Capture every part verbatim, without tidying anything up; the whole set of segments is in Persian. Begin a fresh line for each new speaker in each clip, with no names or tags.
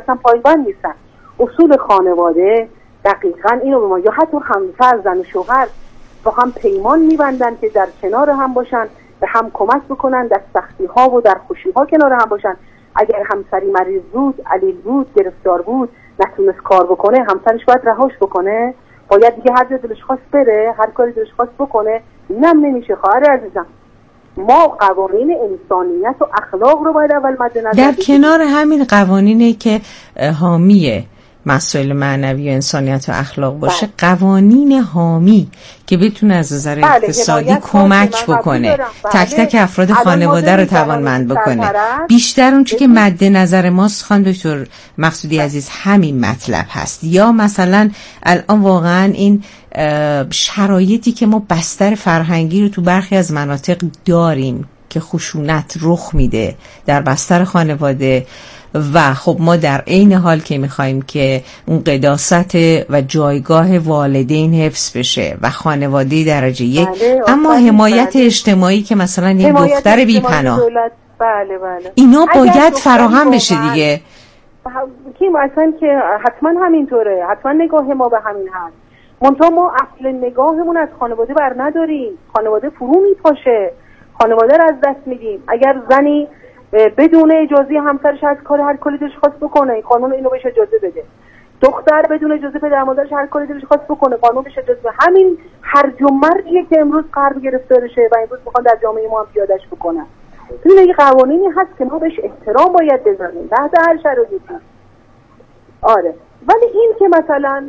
اصلا پایبند نیستن. اصول خانواده دقیقاً اینو به ما، یا حتی همسر زن و شوهر با هم پیمان می‌بندن که در کنار هم باشن، به هم کمک بکنن، در سختی‌ها و در خوشی‌ها کنار هم باشن. اگر همسری مریض بود، علیل بود، گرفتار بود، نتونست کار بکنه، همسرش باید رهاش بکنه، باید دیگه هر جا دلش خواست بره، هر کاری دلش خواست بکنه. اینم نمیشه خواهر عزیزم. ما قوانین انسانیت و اخلاق رو باید اول مد نظر
در کنار همین قوانینی که حامی مسائل معنوی و انسانیت و اخلاق باشه، بله. قوانین حامی که بتونه از نظر بله. اقتصادی کمک بکنه، بله. تک تک افراد خانواده رو توانمند بکنه. بیشتر اون چی که مد نظر ماست خانم دکتر مقصودی بله. عزیز همین مطلب هست. یا مثلا الان واقعا این شرایطی که ما بستر فرهنگی رو تو برخی از مناطق داریم که خشونت رخ میده در بستر خانواده، و خب ما در عین حال که میخوایم که اون قداست و جایگاه والدین حفظ بشه و خانواده درجه یک، بله، اما حمایت بله. اجتماعی که مثلا یک دختر بی پناه
بله بله.
اینا باید فراهم بشه دیگه.
که مثلا که حتما همینطوره، حتما نگاه ما به همین هست. منتها ما اصل نگاهمون از خانواده بر نداریم. خانواده فرو میپاشه، خانواده رو از دست میدیم. اگر زنی بدون اجازه همسرش از کار هر کاری دلش خواست بکنه، قانون اینو بهش اجازه بده. دختر بدون اجازه پدر مادرش هر کاری دلش خواست بکنه، قانون بهش اجازه بده. همین هرج و مرجیه که امروز غرب گرفتارشه و امروز میخوان در جامعه ما هم پیادهش بکنن. این یه قوانینی هست که ما بهش احترام باید بذاریم تحت هر شرایطی. آره، ولی این که مثلا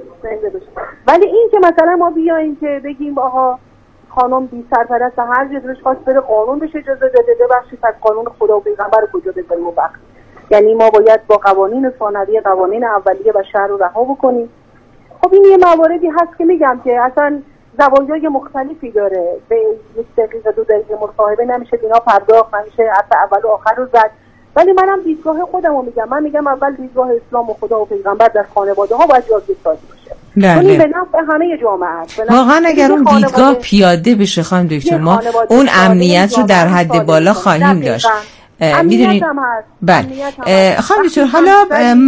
ولی این که مثلا ما بیایم که بگیم آها خانم بی سرپرست هر جا دلش خواست بره قانون بهش اجازه بده، ببخشید از قانون خدا و پیغمبر رو کجا بذاریم وقت. یعنی ما باید با قوانین ثانویه، قوانین اولیه بشر رو رها بکنیم. خب این یه مواردی هست که میگم که اصلا زوایای مختلفی داره. به یک دقیقه دو دقیقه مصاحبه نمیشه اینا پرداخت، نمیشه حتی اول و آخر رو زد. ولی منم دیدگاه خودم رو میگم. من میگم اول دیدگاه اسلام و خدا و پیغمبر در خانواده ها باید جاگیر سازی بشه.
بله.
به نفع همه جامعه است.
واقعا اگر اون دیدگاه پیاده بشه خانم دکتر، ما اون امنیت رو در حد بالا خواهیم داشت. میدونید بله خانم دکتر، حالا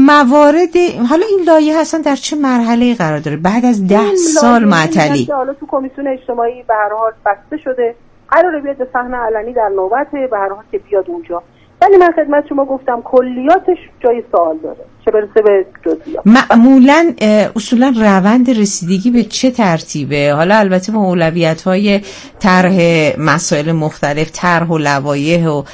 موارد حالا این لایحه هستن در چه مرحله قرار داره بعد از ده سال معطلی؟
حالا تو کمیسیون اجتماعی به هر حال بسته شده، قراره بیاد به صحنه علنی در نوبته، به هر حال که بیاد اونجا. ولی من خدمت شما گفتم کلیاتش جای سوال داره، چه برسه به جزئیات.
معمولاً اصولاً روند رسیدگی به چه ترتیبه؟ حالا البته ما اولویت‌های طرح مسائل مختلف، طرح و لوایح و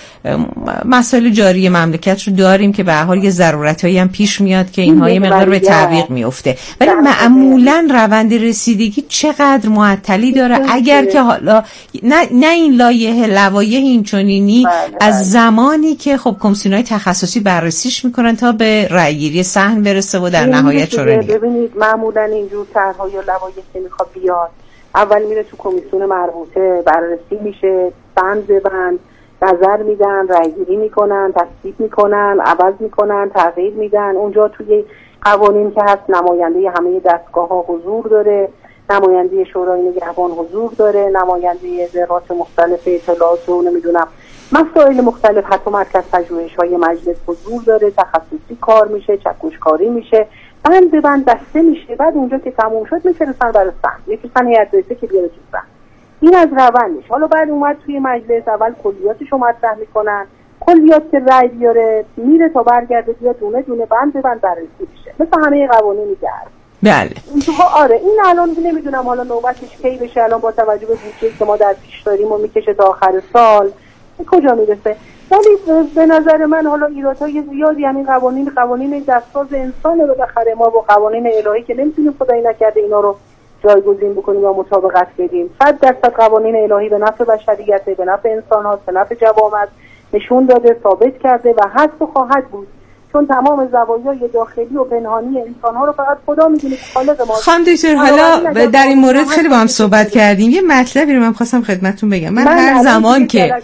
مسائل جاری مملکت رو داریم که به هر حال یه ضرورتایی هم پیش میاد که اینها یه مقدار به تعویق میفته. ولی معمولاً روند رسیدگی چقدر معطلی داره اگر که حالا نه نه این لایحه لوایح اینچنینی از زمانی که خب کمیسیون‌های تخصصی بررسیش میکنن تا به رأیگیری صحن برسه و در نهایت چرا نیست.
ببینید معمولا اینجور طرح‌ها یا لوایحی که میخواد بیاد اول میره تو کمیسیون مربوطه، بررسی میشه، بند به بند نظر میدن، رأیگیری میکنن، تصویب میکنن، عوض میکنن، تغییر میدن. اونجا توی قوانین که هست نماینده همه دستگاه‌ها حضور داره، نماینده شورای نگهبان حضور داره، نماینده ذرات مختلف اطلاعات و نمیدونم مسائل مختلف، حتی مرکز پژوهش‌های مجلس حضور داره، تخصصی کار میشه، چکشکاری میشه، بند به بند بسته میشه. بعد اونجا که تموم شد میفرستن برای صحن، یکی صحن هیئت رئیسه که بیاره تو صحن. این از روندش. حالا بعد اومد توی مجلس اول کلیاتشو مطرح میکنن، کلیات که رأی بیاره میره تا برگرده بیاد دونه دونه بند به بند بررسی میشه، مثل همه قوانینی که هست.
بله.
آره این الان نمیدونم حالا نوبتش کی بشه، الان با توجه به بودجه‌ای که ما در پیش داریم و میکشه تا آخر سال کجا میرسه. ولی به نظر من حالا ایرادهای زیادی همین قوانین قوانین دستساز انسانه رو بخره، ما با قوانین الهی که نمیتونیم خدایی نکرده اینا رو جایگزین بکنیم یا مطابقت بدیم. صد درصد قوانین الهی به نفع بشریت، به نفع انسان ها، به نفع جوامع نشون داده، ثابت کرده و هست و خواهد بود. چون تمام زوایای داخلی و پنهانی انسان‌ها رو فقط خدا می‌دونه، خالق ما.
خانم دکتر حالا در این مورد خیلی با هم صحبت کردیم. یه مطلبی رو من خواستم خدمتتون بگم. من, من هر زمان که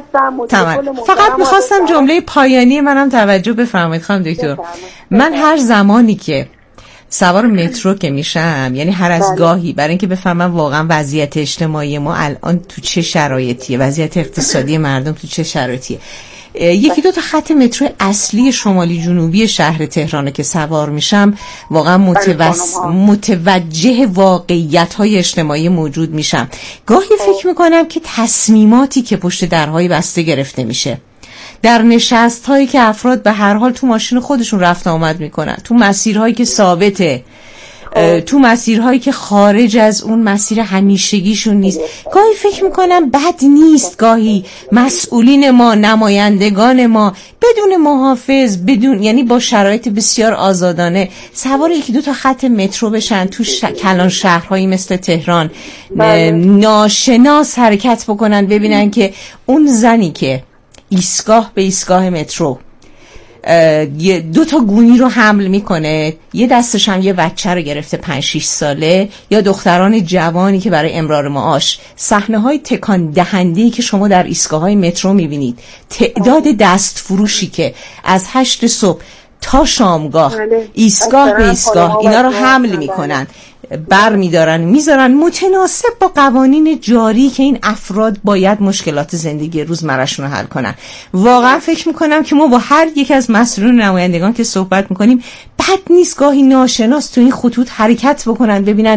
تمام فقط می‌خواستم جمله پایانی منم توجه بفرمایید خانم دکتر. من هر زمانی که سوار مترو که میشم، یعنی هر از گاهی برای اینکه بفهمم واقعا وضعیت اجتماعی ما الان تو چه شرایطیه، وضعیت اقتصادی مردم تو چه شرایطیه، یکی دو تا خط مترو اصلی شمالی جنوبی شهر تهران که سوار میشم واقعا متوس... متوجه واقعیت‌های اجتماعی موجود میشم. گاهی فکر میکنم که تصمیماتی که پشت درهای بسته گرفته میشه، در نشست هایی که افراد به هر حال تو ماشین خودشون رفت آمد میکنن، تو مسیرهایی که ثابته، تو مسیرهایی که خارج از اون مسیر همیشگیشون نیست، گاهی فکر میکنم بد نیست گاهی مسئولین ما، نمایندگان ما بدون محافظ، بدون یعنی با شرایط بسیار آزادانه سوار یکی دو تا خط مترو بشن، تو ش... کلان شهرهایی مثل تهران ناشناس حرکت بکنن، ببینن که اون زنی که ایستگاه به ایستگاه مترو دو تا گونی رو حمل میکنه، یه دستش هم یه بچه رو گرفته پنج شش ساله، یا دختران جوانی که برای امرار معاش، صحنه های تکان دهنده‌ای که شما در ایستگاه های مترو میبینید، تعداد دست فروشی که از هشت صبح تا شامگاه ایستگاه به ایستگاه اینا رو حمل میکنن، بر میدارن میذارن، متناسب با قوانین جاری که این افراد باید مشکلات زندگی روزمره‌شون رو حل کنن. واقعا فکر میکنم که ما با هر یک از مسئولین نمایندگان که صحبت میکنیم بد نیست گاهی ناشناس تو این خطوط حرکت بکنن، ببینن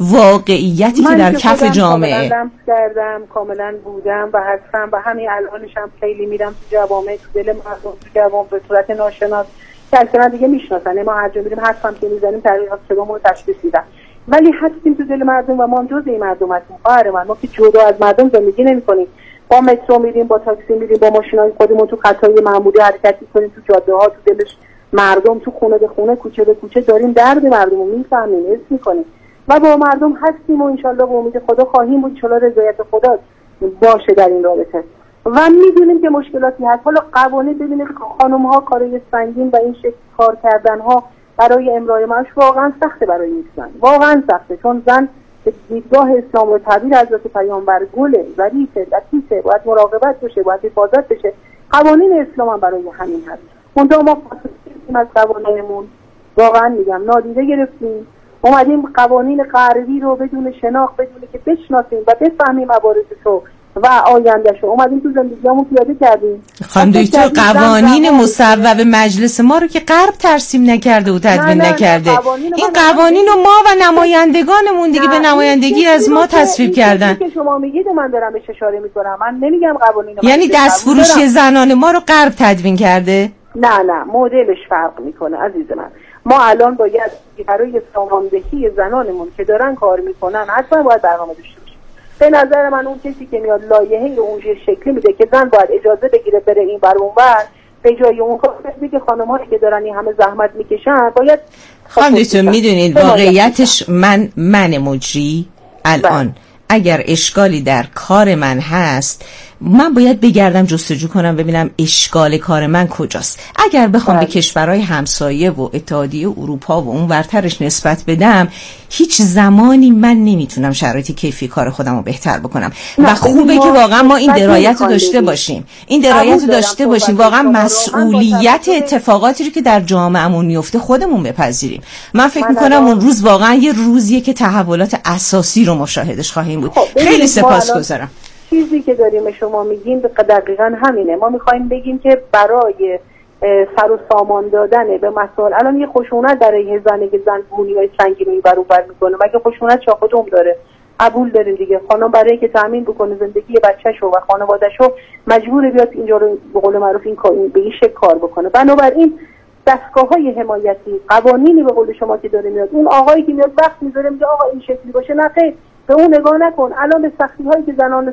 واقعیتی که در کف جامعه.
من کردم، کاملا بودم و هستم و همین الانشم خیلی میرم تو جوامع، تو دل مردم، تو جوامع به صورت ناشناس که اصلا دیگه میشناسن، ما هر جا میریم حرفم که میزنیم تحقیقات شدم و تشخیص میدن، ولی هستیم تو دل مردم و ما هم جزء این مردم هستیم. خواهر من، ما که جدا از مردم زندگی نمی‌کنیم، با مترو میریم، با تاکسی میریم، با ماشینای خودمون تو خطای معمولی حرکت می‌کنیم، تو جاده‌ها، تو دلش مردم، تو خونه به خونه، کوچه به کوچه داریم درد مردم رو میفهمیم، حس می‌کنیم و با مردم هستیم و انشالله به امید خدا خواهیم بود، انشالله رضایت خدا باشه در این رابطه و می‌دونیم که مشکلاتی هست. حالا قوانین ببینید خانم‌ها کارای سنگین و این شکل کار کردن‌ها برای امرار معاش واقعا سخته برای این زن، واقعا سخته، چون زن به دیدگاه اسلام و تعبیر حضرت پیامبر گله، ظریفه، لطیفه، باید مراقبت بشه، باید حفاظت بشه. قوانین اسلام هم برای همین هست. منتها ما فاصله از قوانینمون واقعا میگم نادیده گرفتیم، اومدیم قوانین غربی رو بدون شناخت، بدون که بشناسیم و بفهمیم عوارضشو و آیندهشو اومدیم تو زندگیامون پیاده کردیم.
خانم دکتر قوانین مصوب مجلس ما رو که غرب ترسیم نکرده و تدوین نکرده، این قوانین رو ما و نمایندگانمون دیگه به نمایندگی از ما تصویب کردن.
که شما میگید من دارم بهش اشاره میکنم، من نمیگم قوانین،
یعنی دستفروشی زنان ما رو غرب تدوین کرده؟
نه نه، مدلش فرق میکنه عزیز من. ما الان باید برای ساماندهی زنانمون که دارن کار میکنن حتما باید برنامه داشته باشیم. به نظر من اون کسی که میاد لایحه اون شکلی میده که زن باید اجازه بگیره بره این بر اون بر، به جای اون کار میگه خانم‌هایی که دارن این همه زحمت میکشن باید.
خانمتون میدونید واقعیتش من من مجری الان بله. اگر اشکالی در کار من هست من باید بگردم جستجو کنم ببینم اشکال کار من کجاست. اگر بخوام به کشورهای همسایه و اتحادیه اروپا و اون ورترش نسبت بدم، هیچ زمانی من نمیتونم شرایط کیفی کار خودم رو بهتر بکنم و خوبه که واقعا ما این درایت رو داشته باشیم این درایت رو داشته باشیم واقعا مسئولیت اتفاقاتی رو که در جامعهمون میفته خودمون بپذیریم. من فکر میکنم اون روز واقعا یه روزیه که تحولات اساسی رو مشاهدش خواهیم بود. خیلی سپاسگزارم.
چیزی که داریم شما میگین دقیقاً همینه. ما میخوایم بگیم که برای سر و سامان دادن به مسائل، الان یه خشونت برای زنی که زن بونیای سنگینی بر اون بر میکنه، مگه خشونت چه خودم داره؟ قبول داریم دیگه. خانم برای که تامین بکنه زندگی بچه‌شو و خانواده‌شو مجبور بیاد اینجا رو به قول معروف این کار به این شکل کار بکنه. بنابراین دستگاه‌های حمایتی، قوانینی به قول شما که داره میاد، اون آقایی که میاد وقت میذاره میگه آقا این شکلی باشه، نه خیر، به اون نگاه نکن. الان به سختی هایی که زنان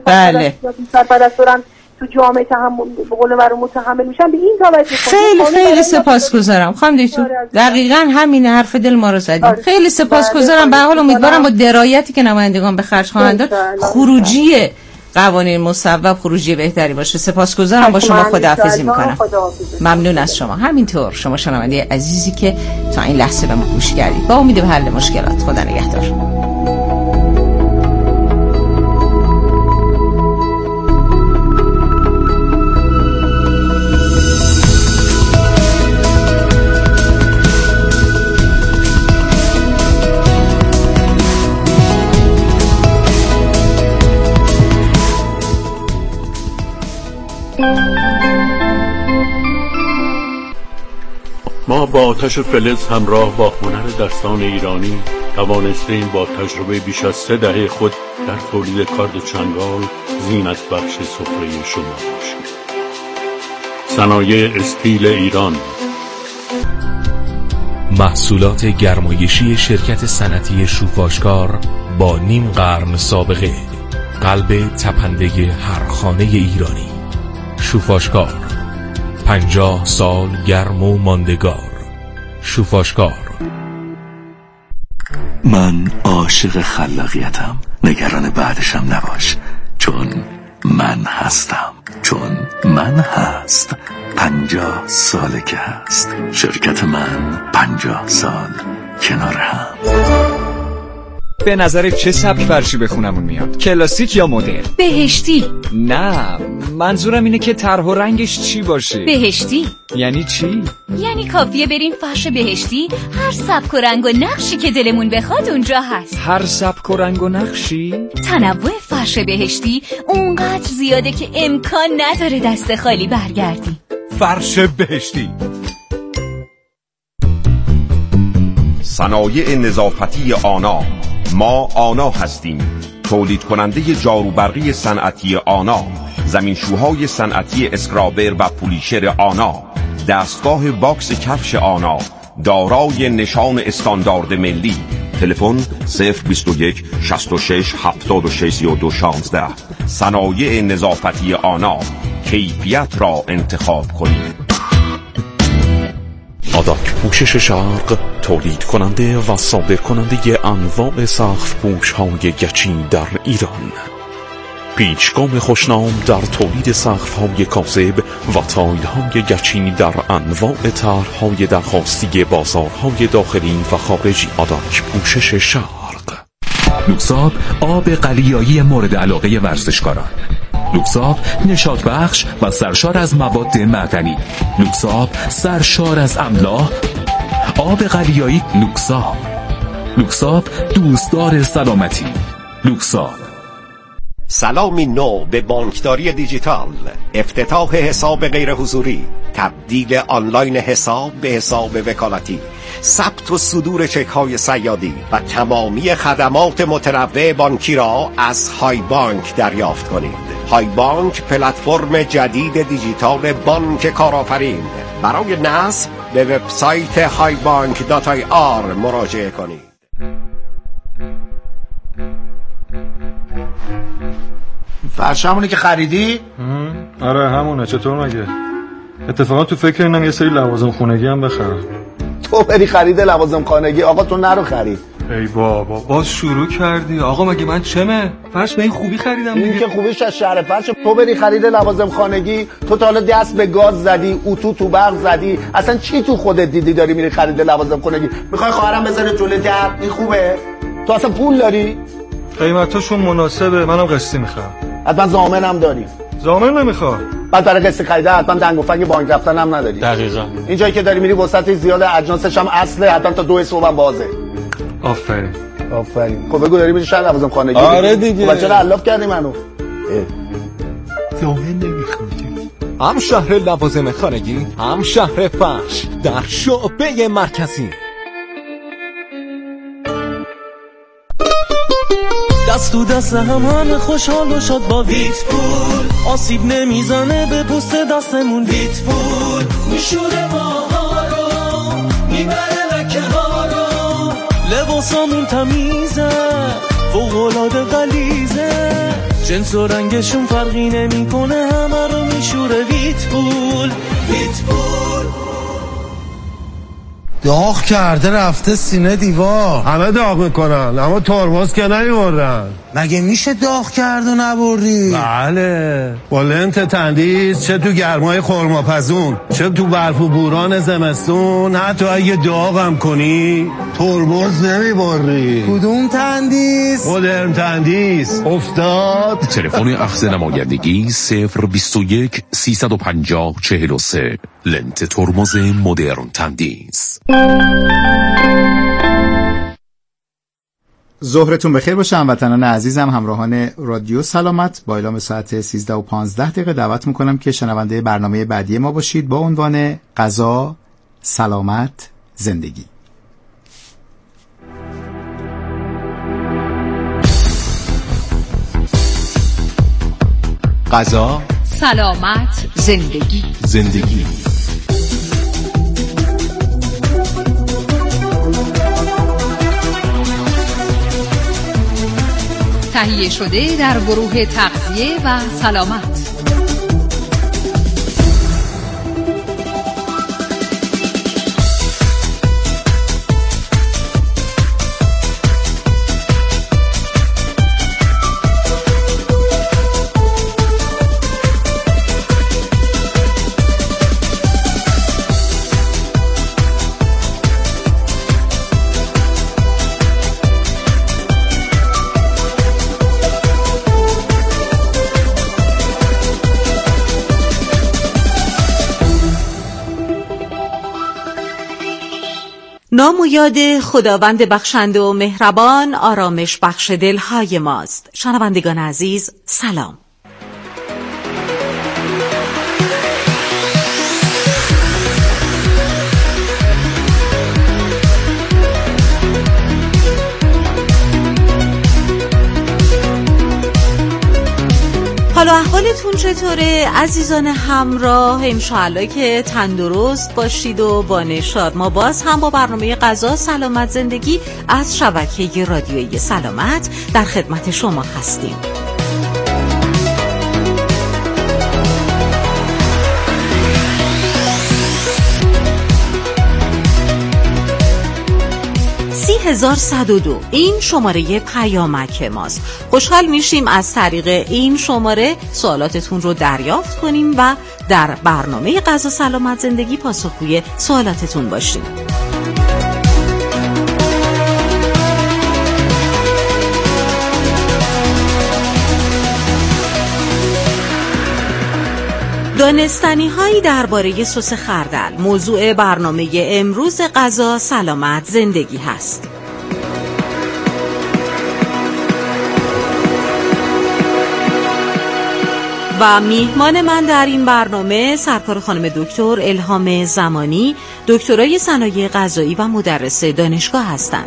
سرپرست دارن تو جامعه تحمل به قول معروف متحمل میشن به این توجه
خیلی خیلی سپاسگزارم خانم دکتر. دقیقاً همین حرف دل ما رو زدید. خیلی سپاسگزارم. به هر حال امیدوارم با درایتی که نمایندگان به خرج خواهند داد خروجی قوانین مصوب خروجی بهتری باشه. سپاسگزارم. با شما خداحافظی میکنم. ممنون از شما. همینطور شما شنونده عزیزی که تا این لحظه به ما گوش کردید. با امید به حل مشکلات. خدا نگهدار.
با آتش فلز همراه با هنر دستان ایرانی توانستیم با تجربه بیش از سه دهه خود در تولید کارد چنگال زینت بخش سفره شما باشیم. صنایع استیل ایران،
محصولات گرمایشی شرکت صنعتی شوفاشکار با نیم قرن سابقه، قلب تپنده هر خانه ایرانی. شوفاشکار، پنجاه سال گرم و ماندگار. شوفاشکار.
من عاشق خلاقیتم، نگران بعدشم نباش، چون من هستم، چون من هست. پنجاه ساله که هست شرکت من، پنجاه سال کنار هم.
به نظر چه سبک فرشی به خونمون میاد؟ کلاسیک یا مدرن؟
بهشتی.
نه، منظورم اینه که طرح و رنگش چی باشه.
بهشتی
یعنی چی؟
یعنی کافیه بریم فرش بهشتی، هر سبک و رنگ و نقشی که دلمون بخواد اونجا هست.
هر سبک و رنگ و نقشی؟
تنوع فرش بهشتی اونقدر زیاده که امکان نداره دست خالی برگردی.
فرش بهشتی.
صنایع نظافتی آنا. ما آنا هستیم، تولید کننده جاروبرقی صنعتی آنا، زمینشوهای صنعتی اسکرابر و پولیشر آنا، دستگاه باکس کفش آنا دارای نشان استاندارد ملی. تلفن صفر بیست و یک شصت و شش هفتاد و شش سی و دو شانزده. صنایع نظافتی آنا، کیفیت را انتخاب کنید.
آداک پوشش شرق، تولید کننده و صادر کننده انواع سقف پوش های گچی در ایران. پیچگام خوشنام در تولید سقف های کاذب و تایل های گچی در انواع طرح های درخواستی بازارهای داخلی و خارجی. آداک پوشش شرق.
لوکساب، آب قلیایی مورد علاقه ورزشکاران. لوکساب، نشاط بخش و سرشار از مواد معدنی. لوکساب، سرشار از املاح. آب قلیایی لوکساب. لوکساب، دوستدار سلامتی. لوکساب.
سلامی نو به بانکداری دیجیتال، افتتاح حساب غیر حضوری، تبدیل آنلاین حساب به حساب وکالتی، ثبت و صدور چک‌های صیادی و تمامی خدمات متنوع بانکی را از های بانک دریافت کنید. های بانک پلتفرم جدید دیجیتال بانک کارآفرین. برای نصب به وبسایت های بانک دات آی آر مراجعه کنید.
فرش همونه که خریدی؟
آره همونه. چطور مگه؟ اتفاقا تو فکر اینم یه سری لوازم خونگی هم بخرم.
تو بری خرید لوازم خانگی؟ آقا تو نرو خرید.
ای بابا باز شروع کردی. آقا مگه من چمه؟ فرش به این خوبی خریدم دیگه.
این که خوبیش از شهر فرش. تو بری خرید لوازم خانگی، تو تا حالا دست به گاز زدی، اتو تو برق زدی، اصلا چی تو خودت دیدی داری میری خرید لوازم خانگی؟ میخوای خواهرم بذاره جلوی در؟ این خوبه؟ تو اصلا پول داری؟
قیمتاشون مناسبه، منم قسطی میخوام.
حتما ضامنم داری؟
ضامن نمیخوام.
بعد برای قسط خریده حتما دنگ و فنگ بانک رفتن هم نداری.
دقیقاً.
این جایی که داری میری وسط زیاد، اجناسش هم اصله، حتما تا دو صبح هم بازه.
آفرین.
آفرین. خب بگو داری میری شهر لوازم خانگی؟
آره دیگه.
بچه چرا علاف کردی منو؟
ضامن نمیخوام.
هم شهر لوازم خانگی، هم شهر فرش در شعبه مرکزی.
دست تو دست هم همه خوشحال و شاد با ویت پول، آسیب نمیزنه به پوست دستمون. ویت پول میشوره ماها رو، میبره لکه ها رو، لباسامون تمیزه فوق‌العاده غلیظه، جنس و رنگشون فرقی نمیکنه، همه رو میشوره ویت پول. ویت پول
داغ کرده رفته سینه دیوار.
همه داغ میکنن اما ترمز که نمیبرن.
مگه میشه داغ کرد و نبری؟
بله، با لنت تندیس چه تو گرمای خرماپزون چه تو برف و بوران زمستون، حتی اگه داغم کنی ترمز نمیبری.
کدوم تندیس؟
مدرن تندیس. افتاد.
تلفن اخذ نمایندگی صفر بیست و یک سیصد و پنجاه چهل و سه. لنت ترمز مدرن تندیس.
ظهرتون بخیر باشه هموطنان عزیزم، همراهان رادیو سلامت. با اعلام ساعت سیزده و پانزده دقیقه دعوت میکنم که شنونده برنامه بعدی ما باشید با عنوان غذا سلامت زندگی.
غذا،
سلامت زندگی.
زندگی.
تهیه شده در گروه تغذیه و سلامت.
نام و یاد خداوند بخشنده و مهربان آرامش بخش دلهای ماست. شنوندگان عزیز سلام. حالا احوالتون چطوره عزیزان همراه؟ انشاءالله که تندرست باشید و با نشاط. ما باز هم با برنامه غذا سلامت زندگی از شبکه رادیویی سلامت در خدمت شما هستیم. هزار و صد و دو این شماره پیامک ماست. خوشحال میشیم از طریق این شماره سوالاتتون رو دریافت کنیم و در برنامه غذا سلامت زندگی پاسخگوی سوالاتتون باشیم. دانستنی هایی درباره سس خردل موضوع برنامه امروز غذا سلامت زندگی هست. و میهمان من در این برنامه سرکار خانم دکتر الهام زمانی، دکترای صنایع غذایی و مدرس دانشگاه هستند.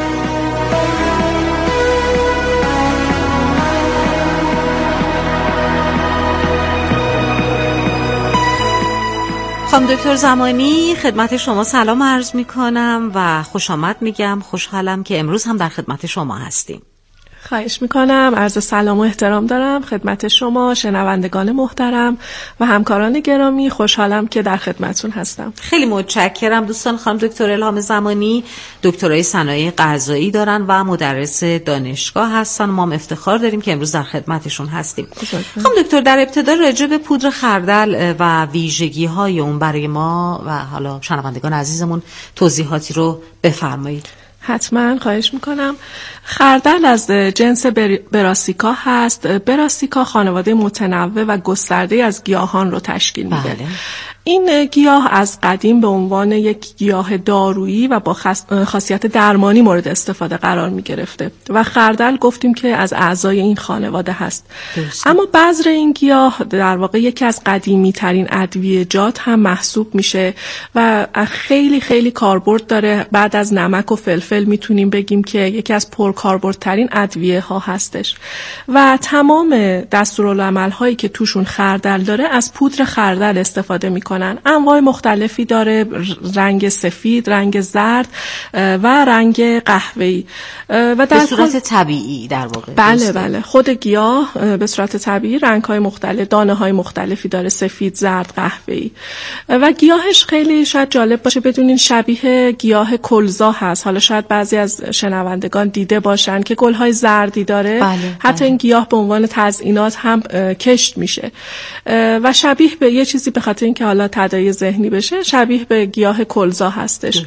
خانم دکتر زمانی خدمت شما سلام عرض می کنم و خوش آمد میگم. خوشحالم که امروز هم در خدمت شما هستیم.
خواهش میکنم. عرض سلام و احترام دارم خدمت شما شنوندگان محترم و همکاران گرامی. خوشحالم که در خدمتتون هستم.
خیلی متشکرم دوستان. خانم دکتر الهام زمانی دکترای صنایع غذایی دارن و مدرس دانشگاه هستن. ما هم افتخار داریم که امروز در خدمتشون هستیم. خانم دکتر در ابتدا راجع به پودر خردل و ویژگی‌های اون برای ما و حالا شنوندگان عزیزمون توضیحاتی رو بفرمایید.
حتما خواهش میکنم. خردل از جنس براسیکا هست. براسیکا خانواده متنوع و گسترده از گیاهان رو تشکیل میده. بله. این گیاه از قدیم به عنوان یک گیاه دارویی و با خاصیت درمانی مورد استفاده قرار می گرفته و خردل گفتیم که از اعضای این خانواده هست. درست. اما بذر این گیاه در واقع یکی از قدیمی ترین ادویه‌جات هم محسوب میشه و خیلی خیلی کاربرد داره. بعد از نمک و فلفل میتونیم بگیم که یکی از پرکاربردترین ادویه ها هستش و تمام دستورالعمل هایی که توشون خردل داره از پودر خردل استفاده میکنن. انواع مختلفی داره، رنگ سفید، رنگ زرد و رنگ قهوه‌ای و در
به صورت طبیعی در واقع.
بله دوسته. بله خود گیاه به صورت طبیعی رنگ‌های مختلف، دانه‌های مختلفی داره، سفید، زرد، قهوه‌ای و گیاهش خیلی شاید جالب باشه بدونین شبیه گیاه کلزا هست. حالا شاید بعضی از شنوندگان دیده باشن که گل‌های زردی داره. بله، حتی بله. این گیاه به عنوان تزیینات هم کشت میشه و شبیه به یه چیزی به خاطر اینکه حالا تداعی ذهنی بشه شبیه به گیاه کلزا هستش.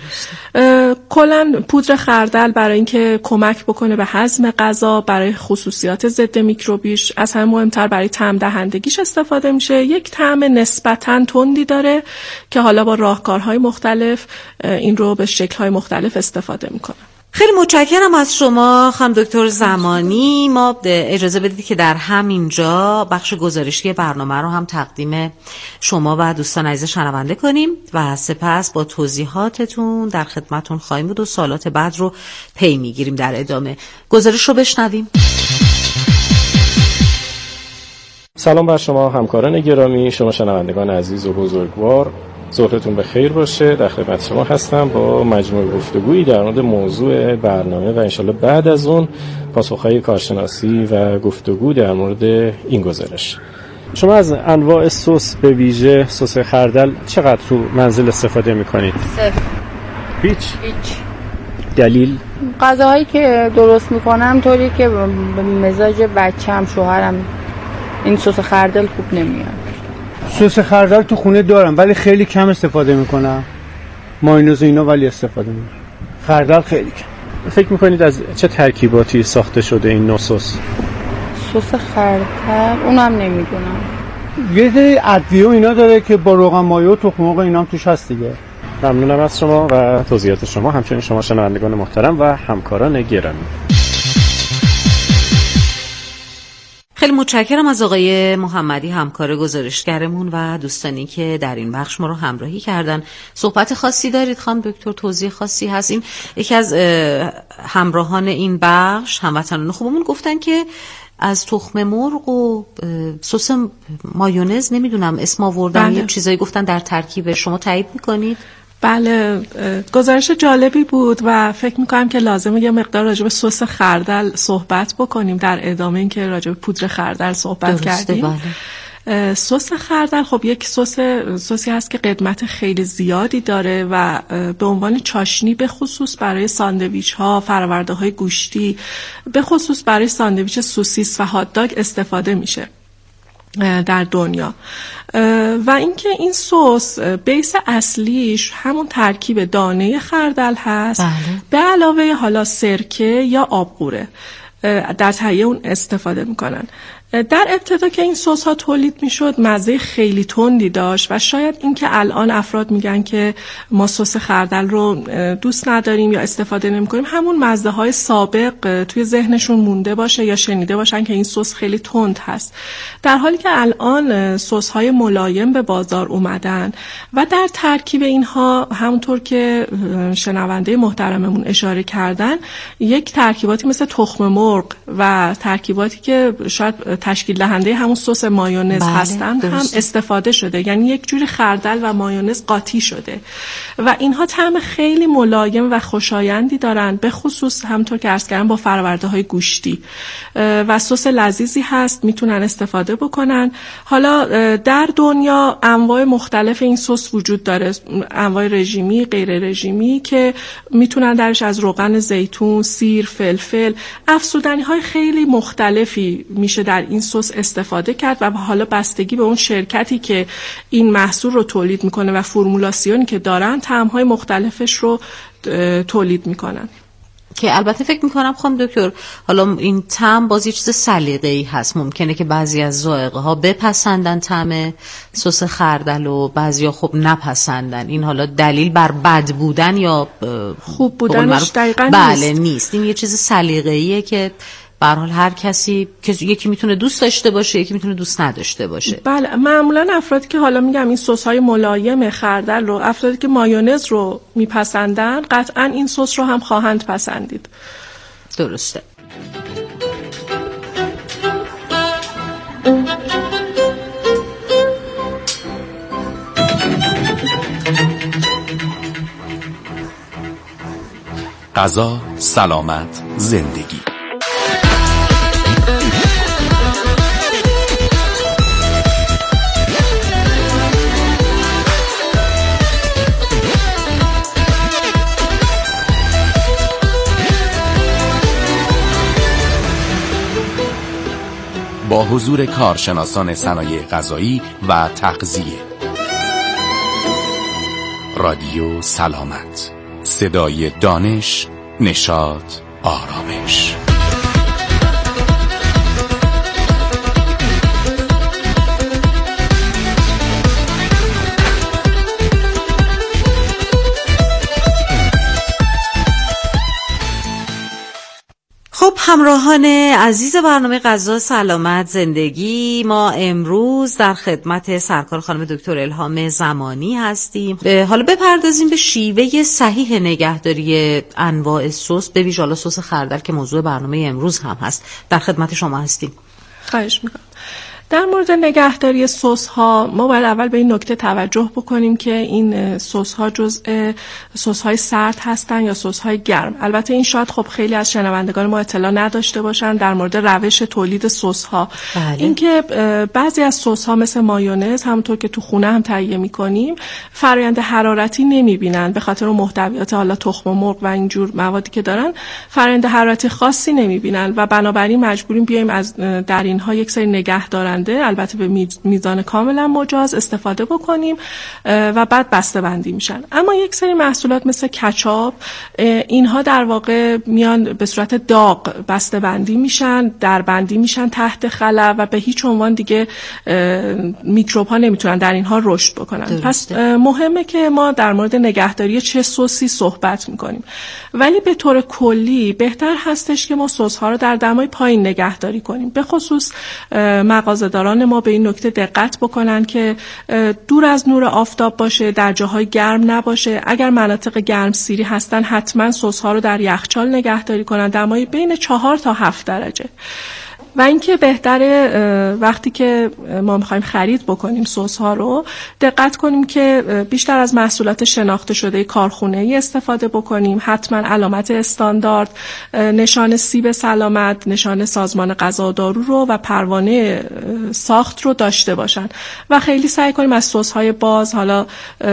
کلاً پودر خردل برای اینکه کمک بکنه به هضم غذا، برای خصوصیات ضد میکروبیش، از همه مهمتر برای طعم دهندگیش استفاده میشه. یک طعم نسبتاً تندی داره که حالا با راهکارهای مختلف این رو به شکل‌های مختلف استفاده میکنه.
خیلی متشکرم از شما خانم دکتر زمانی. ما اجازه بدید که در همینجا بخش گزارشی برنامه رو هم تقدیم شما و دوستان عزیز شنونده کنیم و سپس با توضیحاتتون در خدمتون خواهیم بود و سوالات بعد رو پی میگیریم. در ادامه گزارش رو بشنویم.
سلام بر شما همکاران گرامی، شما شنوندگان عزیز و بزرگوار، ظهرتون به خیر باشه. در خدمت شما هستم با مجموعه گفتگویی در مورد موضوع برنامه و انشالله بعد از اون پاسخهای کارشناسی و گفتگو در مورد این گزارش. شما از انواع سس به ویژه سس خردل چقدر تو منزل استفاده میکنید؟
صفر.
هیچ؟
هیچ.
دلیل؟
غذاهایی که درست میکنم طوری که به مزاج بچه‌م شوهرم این سس خردل خوب نمیاد.
سس خردل تو خونه دارم ولی خیلی کم استفاده میکنم. مایونز اینا ولی استفاده میکنم. خردل خیلی کم.
فکر میکنید از چه ترکیباتی ساخته شده این نوع سس؟
سس خردل اونم نمیدونم.
یه سری ادویه اینا داره که با روغن مایه و تخم مرغ اینا هم توش هست دیگه.
ممنونم از شما و توضیحات شما، همچنین شما شنوندگان محترم و همکاران گرامی.
خیلی متشکرم از آقای محمدی همکار گزارشگرمون و دوستانی که در این بخش ما رو همراهی کردن. صحبت خاصی دارید خانم دکتر؟ توضیح خاصی هست؟ این یکی از همراهان این بخش هموطنان خوبمون گفتن که از تخم مرغ و سس مایونز نمیدونم اسم آوردن، یه چیزایی گفتن در ترکیب. شما تایید میکنید؟
بله، گزارش جالبی بود و فکر میکنم که لازمه یه مقدار راجع به سس خردل صحبت بکنیم در ادامه این که راجع به پودر خردل صحبت کردیم. بله. سس خردل خب یک سس سسی هست که قدمت خیلی زیادی داره و به عنوان چاشنی به خصوص برای ساندویچ ها، فرآورده های گوشتی، به خصوص برای ساندویچ سوسیس و هات داگ استفاده میشه در دنیا. و اینکه این سس بیس اصلیش همون ترکیب دانه خردل هست. بله. به علاوه حالا سرکه یا آبغوره در تهیه اون استفاده میکنن. در ابتدا که این سس ها تولید میشد مزه خیلی تندی داشت و شاید این که الان افراد میگن که ما سس خردل رو دوست نداریم یا استفاده نمیکنیم همون مزه های سابق توی ذهنشون مونده باشه یا شنیده باشن که این سس خیلی تند هست، در حالی که الان سس های ملایم به بازار اومدن و در ترکیب اینها همونطور که شنونده محترممون اشاره کردن یک ترکیباتی مثل تخم مرغ و ترکیباتی که شاید تشکیل دهنده همون سس مایونز بله، هستن درست. هم استفاده شده، یعنی یک جوری خردل و مایونز قاطی شده و اینها طعم خیلی ملایم و خوشایندی دارن، به خصوص همونطور که عرض کردم با فرآورده های گوشتی و سس لذیذی هست، میتونن استفاده بکنن. حالا در دنیا انواع مختلف این سس وجود داره، انواع رژیمی، غیر رژیمی که میتونن درش از روغن زیتون، سیر، فلفل، افزودنی های خیلی مختلفی میشه در این سس استفاده کرد و حالا بستگی به اون شرکتی که این محصول رو تولید میکنه و فرمولاسیونی که دارن طعم‌های مختلفش رو تولید میکنن
که البته فکر میکنم خانم دکتر حالا این طعم باز یه چیز سلیقه‌ای هست، ممکنه که بعضی از ذائقه ها بپسندن طعم سس خردل و بعضیا خب نپسندن. این حالا دلیل بر بد بودن یا
خوب بودنش دقیقاً
بله نیست. نیست این یه چیز سلیقه‌ایه که به هر حال هر کسی که یکی میتونه دوست داشته باشه، یکی میتونه دوست نداشته باشه.
بله، معمولا افرادی که حالا میگم این سس های ملایم خردل رو، افرادی که مایونز رو میپسندن قطعا این سس رو هم خواهند پسندید.
درسته.
غذا، سلامت، زندگی. با حضور کارشناسان صنایع غذایی و تغذیه. رادیو سلامت، صدای دانش، نشاط، آرامش.
همراهان عزیز برنامه غذا سلامت زندگی، ما امروز در خدمت سرکار خانم دکتر الهام زمانی هستیم. حالا بپردازیم به شیوه صحیح نگهداری انواع سس، به ویژه حالا سس خردل که موضوع برنامه امروز هم هست. در خدمت شما هستیم.
خواهش میکنم. در مورد نگهداری سس ها ما باید اول به این نکته توجه بکنیم که این سس ها جزء سس های سرد هستن یا سس های گرم. البته این شاید خب خیلی از شنوندگان ما اطلاع نداشته باشن در مورد روش تولید سس ها. بله. اینکه بعضی از سس ها مثل مایونز همونطور که تو خونه هم تهیه می‌کنیم فرآیند حرارتی نمی‌بینن، به خاطر محتویات حالا تخم مرغ و اینجور موادی که دارن فرآیند حرارتی خاصی نمی‌بینن و بنابراین مجبوریم بیایم از در اینها یک سری نگهدارنده البته به میزان کاملا مجاز استفاده بکنیم و بعد بسته بندی میشن. اما یک سری محصولات مثل کچاپ اینها در واقع میان به صورت داغ بسته بندی میشن، در بندی میشن تحت خلا و به هیچ عنوان دیگه میکروب ها نمیتونن در اینها رشد بکنن. درسته. پس مهمه که ما در مورد نگهداری چه سسی صحبت میکنیم، ولی به طور کلی بهتر هستش که ما سس ها رو در دمای پایین نگهداری کنیم. به خصوص مغازه‌داران ما به این نکته دقت بکنن که دور از نور آفتاب باشه، در جاهای گرم نباشه. اگر مناطق گرم سیری هستن حتما سس ها رو در یخچال نگهداری کنن دمای بین چهار تا هفت درجه. و اینکه بهتره وقتی که ما می‌خوایم خرید بکنیم سس ها رو دقت کنیم که بیشتر از محصولات شناخته شده کارخونه‌ای استفاده بکنیم. حتما علامت استاندارد، نشان سیب سلامت، نشان سازمان غذا و دارو رو و پروانه ساخت رو داشته باشن و خیلی سعی کنیم از سس های باز، حالا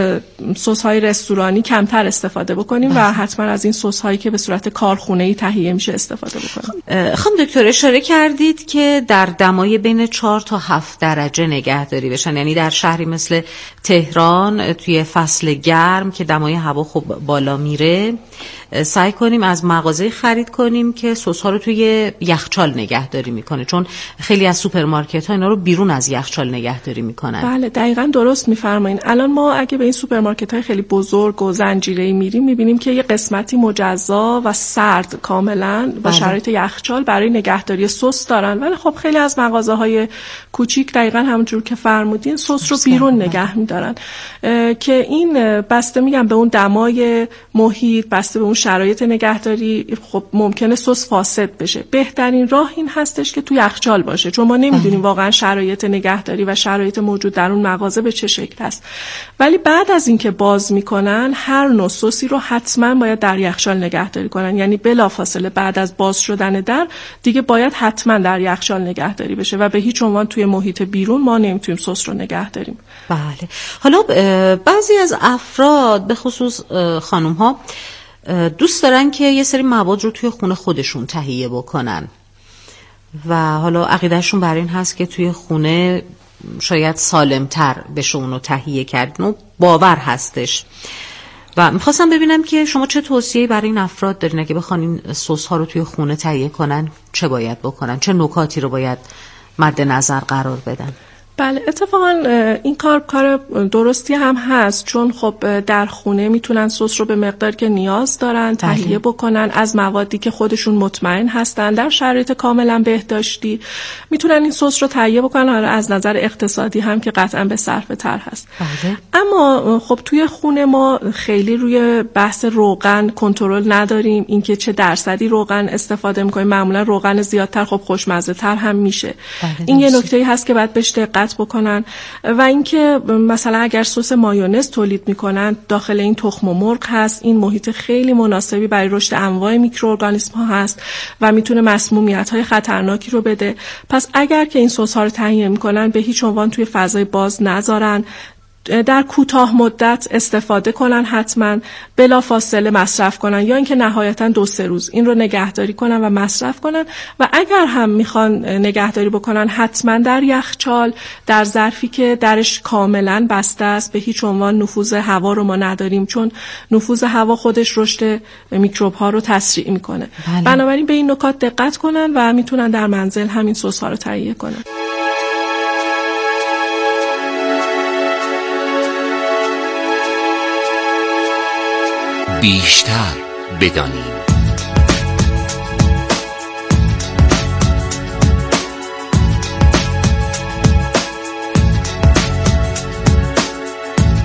سس های رستورانی کمتر استفاده بکنیم و حتما از این سس هایی که به صورت کارخونه‌ای تهیه میشه استفاده بکنیم.
خانم دکتر اشاره کردید که در دمای بین چهار تا هفت درجه نگهداری بشن، یعنی در شهری مثل تهران توی فصل گرم که دمای هوا خب بالا میره سعی کنیم از مغازه خرید کنیم که سس ها رو توی یخچال نگهداری میکنه، چون خیلی از سوپرمارکت ها اینا رو بیرون از یخچال نگهداری میکنن.
بله دقیقاً درست میفرمایین. الان ما اگه به این سوپرمارکت های خیلی بزرگ و زنجیره‌ای میریم میبینیم که یه قسمتی مجزا و سرد کاملا با شرایط یخچال برای نگهداری سس دارن، ولی خب خیلی از مغازه های کوچیک دقیقاً همونجور که فرمودین سس رو بیرون نگه میدارن که این بسته میگم به اون دمای محیط، بسته به اون شرایط نگهداری خب ممکنه سس فاسد بشه. بهترین راه این هستش که تو یخچال باشه، چون ما نمیدونیم واقعا شرایط نگهداری و شرایط موجود در اون مغازه به چه شکل است. ولی بعد از اینکه باز میکنن هر نوع سسی رو حتما باید در یخچال نگهداری کنن، یعنی بلافاصله بعد از باز شدن در دیگه باید حتما در یخچال نگهداری بشه و به هیچ عنوان توی محیط بیرون ما نمیتونیم سس رو نگه داریم.
بله. حالا بعضی از افراد به خصوص خانم ها دوست دارن که یه سری مواد رو توی خونه خودشون تهیه بکنن و حالا عقیدهشون بر این هست که توی خونه شاید سالمتر بشه اونو تهیه کرد و باور هستش. و میخواستم ببینم که شما چه توصیه‌ای برای این افراد دارین اگه بخوان این سس ها رو توی خونه تهیه کنن چه باید بکنن، چه نکاتی رو باید مد نظر قرار بدن؟
بله اتفاقا این کار کار درستی هم هست، چون خب در خونه میتونن سس رو به مقداری که نیاز دارن تهیه بکنن از موادی که خودشون مطمئن هستن در شرایط کاملا بهداشتی میتونن این سس رو تهیه بکنن، از نظر اقتصادی هم که قطعا به صرفه تر هست. بله. اما خب توی خونه ما خیلی روی بحث روغن کنترل نداریم، اینکه چه درصدی روغن استفاده میکنیم. معمولا روغن زیادتر خب خوشمزه تر هم میشه. بله. این یه نکته‌ای هست که باید بهش دقت بکنن. و اینکه مثلا اگر سس مایونز تولید میکنن داخل این تخم مرغ هست، این محیط خیلی مناسبی برای رشد انواع میکروارگانیسم ها هست و میتونه مسمومیت های خطرناکی رو بده. پس اگر که این سس ها رو تهیه میکنن به هیچ عنوان توی فضای باز نذارن، در کوتاه مدت استفاده کنن، حتما بلا فاصله مصرف کنن یا اینکه نهایتا دو سه روز این رو نگهداری کنن و مصرف کنن. و اگر هم میخوان نگهداری بکنن حتما در یخچال، در ظرفی که درش کاملا بسته است. به هیچ عنوان نفوذ هوا رو ما نداریم، چون نفوذ هوا خودش رشد میکروب ها رو تسریع میکنه. بله. بنابراین به این نکات دقت کنن و میتونن در منزل همین سس ها رو تهیه کنن.
بیشتر بدانیم.